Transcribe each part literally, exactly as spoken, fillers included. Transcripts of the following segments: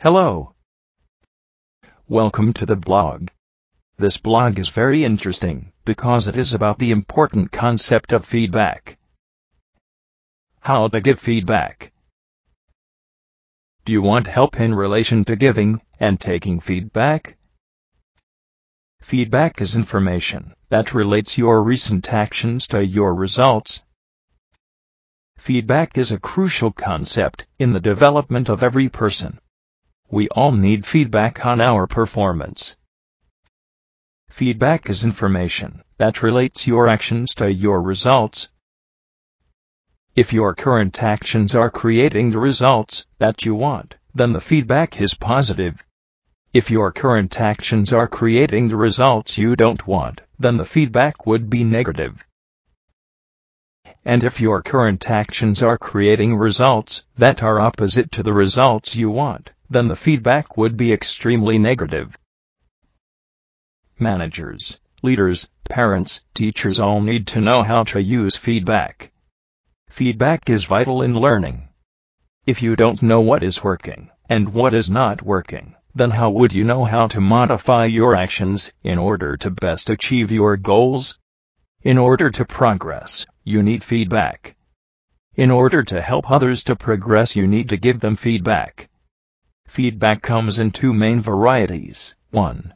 Hello. Welcome to the blog. This blog is very interesting because it is about the important concept of feedback. How to give feedback. Do you want help in relation to giving and taking feedback? Feedback is information that relates your recent actions to your results. Feedback is a crucial concept in the development of every person. We all need feedback on our performance. Feedback is information that relates your actions to your results. If your current actions are creating the results that you want, then the feedback is positive. If your current actions are creating the results you don't want, then the feedback would be negative. And if your current actions are creating results that are opposite to the results you want, then the feedback would be extremely negative. Managers, leaders, parents, teachers all need to know how to use feedback. Feedback is vital in learning. If you don't know what is working and what is not working, then how would you know how to modify your actions in order to best achieve your goals? In order to progress, you need feedback. In order to help others to progress, you need to give them feedback. Feedback comes in two main varieties. one.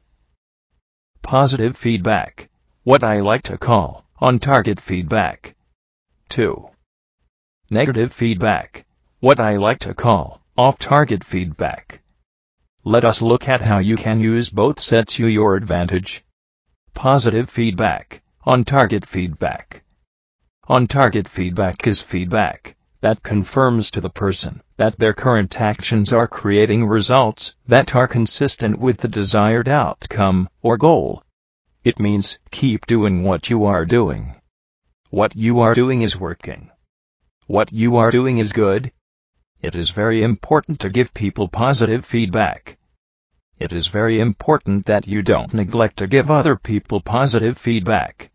Positive feedback, what I like to call on-target feedback. two. Negative feedback, what I like to call off-target feedback. Let us look at how you can use both sets to your advantage. Positive feedback, on-target feedback. On-target feedback is feedback that confirms to the person that their current actions are creating results that are consistent with the desired outcome or goal. It means keep doing what you are doing. What you are doing is working. What you are doing is good. It is very important to give people positive feedback. It is very important that you don't neglect to give other people positive feedback.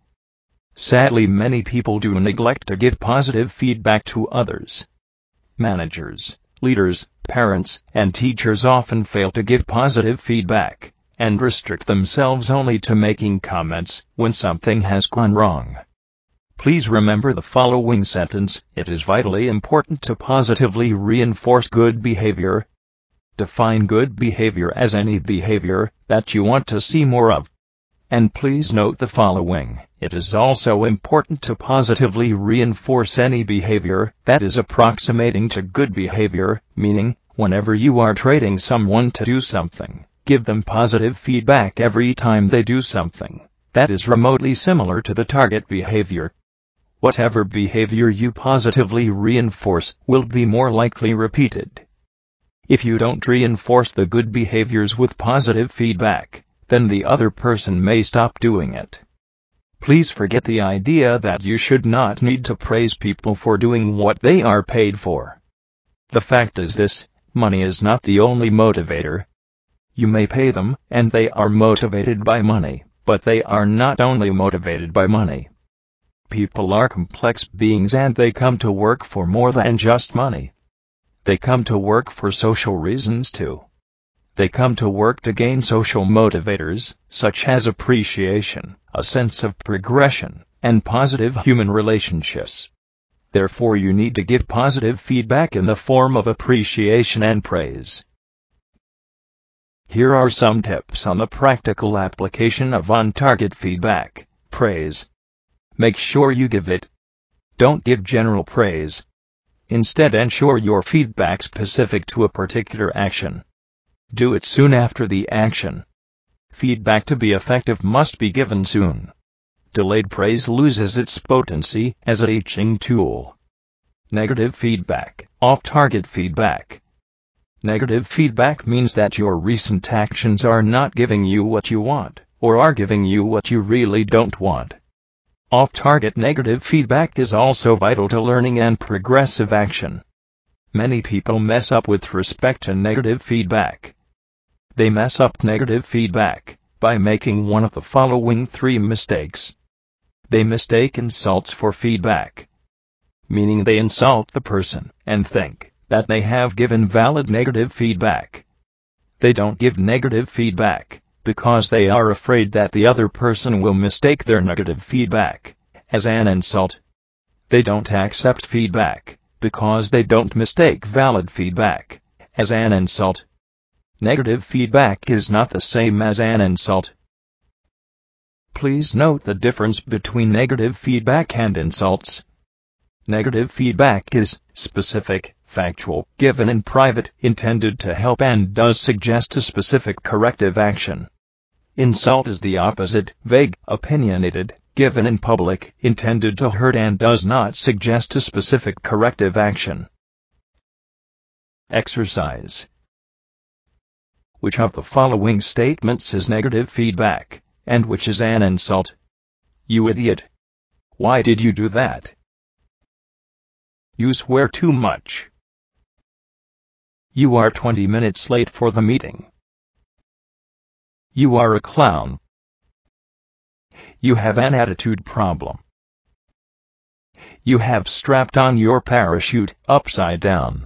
Sadly, many people do neglect to give positive feedback to others. Managers, leaders, parents, and teachers often fail to give positive feedback and restrict themselves only to making comments when something has gone wrong. Please remember the following sentence: it is vitally important to positively reinforce good behavior. Define good behavior as any behavior that you want to see more of. And please note the following: it is also important to positively reinforce any behavior that is approximating to good behavior, meaning, whenever you are training someone to do something, give them positive feedback every time they do something that is remotely similar to the target behavior. Whatever behavior you positively reinforce will be more likely repeated. If you don't reinforce the good behaviors with positive feedback, then the other person may stop doing it. Please forget the idea that you should not need to praise people for doing what they are paid for. The fact is this: money is not the only motivator. You may pay them, and they are motivated by money, but they are not only motivated by money. People are complex beings and they come to work for more than just money. They come to work for social reasons too. They come to work to gain social motivators, such as appreciation, a sense of progression, and positive human relationships. Therefore, you need to give positive feedback in the form of appreciation and praise. Here are some tips on the practical application of on-target feedback. Praise. Make sure you give it. Don't give general praise. Instead, ensure your feedback specific to a particular action. Do it soon after the action. Feedback to be effective must be given soon. Delayed praise loses its potency as a teaching tool. Negative feedback, off-target feedback. Negative feedback means that your recent actions are not giving you what you want, or are giving you what you really don't want. Off-target negative feedback is also vital to learning and progressive action. Many people mess up with respect to negative feedback. They mess up negative feedback by making one of the following three mistakes. They mistake insults for feedback, meaning they insult the person and think that they have given valid negative feedback. They don't give negative feedback because they are afraid that the other person will mistake their negative feedback as an insult. They don't accept feedback because they don't mistake valid feedback as an insult. Negative feedback is not the same as an insult. Please note the difference between negative feedback and insults. Negative feedback is specific, factual, given in private, intended to help and does suggest a specific corrective action. Insult is the opposite, vague, opinionated, given in public, intended to hurt and does not suggest a specific corrective action. Exercise. Which of the following statements is negative feedback, and which is an insult? You idiot. Why did you do that? You swear too much. You are twenty minutes late for the meeting. You are a clown. You have an attitude problem. You have strapped on your parachute upside down.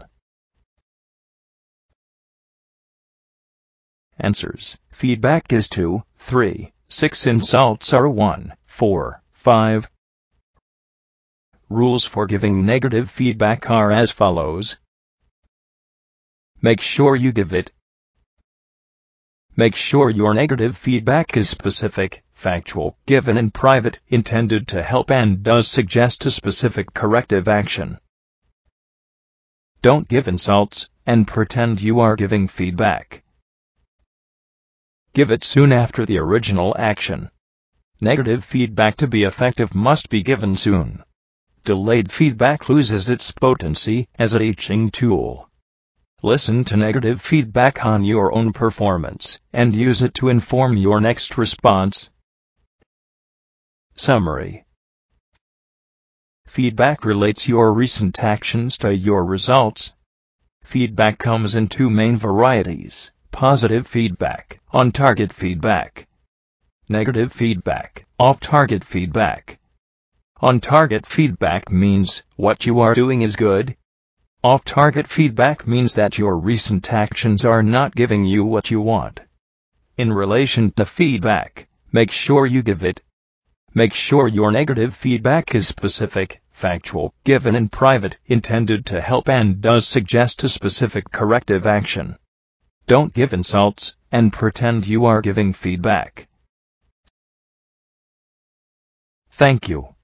Answers. Feedback is two, three, six. Insults are one, four, five. Rules for giving negative feedback are as follows. Make sure you give it. Make sure your negative feedback is specific, factual, given in private, intended to help and does suggest a specific corrective action. Don't give insults and pretend you are giving feedback. Give it soon after the original action. Negative feedback to be effective must be given soon. Delayed feedback loses its potency as a teaching tool. Listen to negative feedback on your own performance and use it to inform your next response. Summary. Feedback relates your recent actions to your results. Feedback comes in two main varieties: positive feedback, on-target feedback. Negative feedback, off-target feedback. On-target feedback means what you are doing is good. Off-target feedback means that your recent actions are not giving you what you want. In relation to feedback, make sure you give it. Make sure your negative feedback is specific, factual, given in private, intended to help and does suggest a specific corrective action. Don't give insults and pretend you are giving feedback. Thank you.